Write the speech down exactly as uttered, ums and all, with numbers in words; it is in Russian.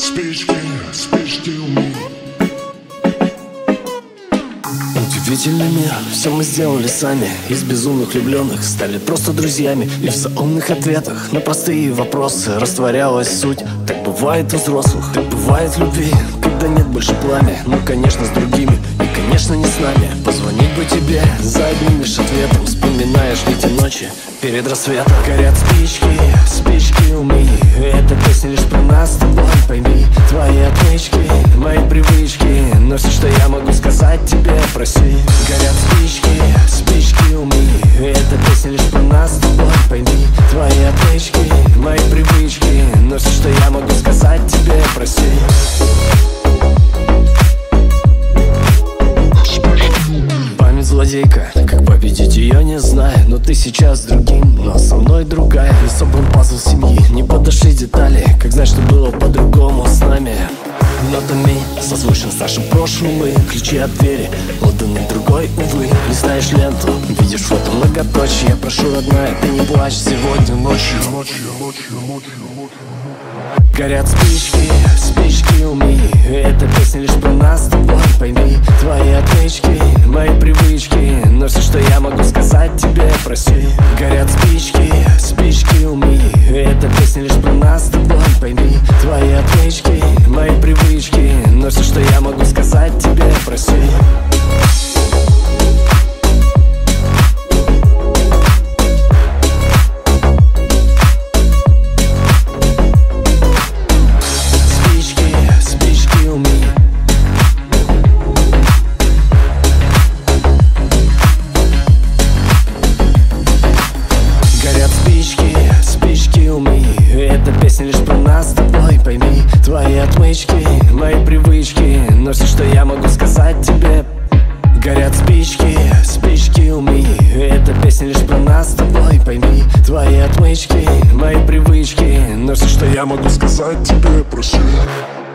Спички, спички у меня. Удивительный мир, все мы сделали сами. Из безумных влюбленных стали просто друзьями. И в заумных ответах на простые вопросы растворялась суть. Так бывает у взрослых, так бывает в любви, когда нет больше пламя. Ну, конечно, с другими и, конечно, не с нами. Позвонить бы тебе за одним лишь ответом. Вспоминаешь ли те ночи перед рассветом? Горят спички, спички у меня. Эта песня лишь про нас с тобой. Пойми, твои отмычки, мои привычки. Но все, что я могу сказать тебе, прости. Горят спички, спички у меня. Эта песня лишь про нас с тобой. Пойми, твои отмычки, мои привычки. Но все, что я могу сказать тебе, прости. Память злодейка, как победить ее не знаю. Но ты сейчас с другим, но со мной другая. Не собран пазл семьи, не подошли детали. Как знаешь, что было по-другому с нами. Нотами созвучен с нашим прошлым. Мы ключи от двери отданы другой, увы. Листаешь ленту, видишь фото многоточие. Я прошу, родная, ты не плачь сегодня ночью. Горят спички, спички у меня. Эта песня лишь про нас с тобой. Пойми, твои отмычки, мои привычки. Но все, что я могу сказать тебе, прости. Горят спички, спички у меня. Эта песня лишь про нас с тобой. Пойми, твои отмычки, мои привычки. Но все, что я могу сказать тебе, прости. Эта песня лишь про нас с тобой. Пойми, твои отмычки, мои привычки. Но все, что я могу сказать тебе. Горят спички, спички у меня. Эта песня лишь про нас с тобой. Пойми, твои отмычки, мои привычки. Но все, что я могу сказать тебе, прости.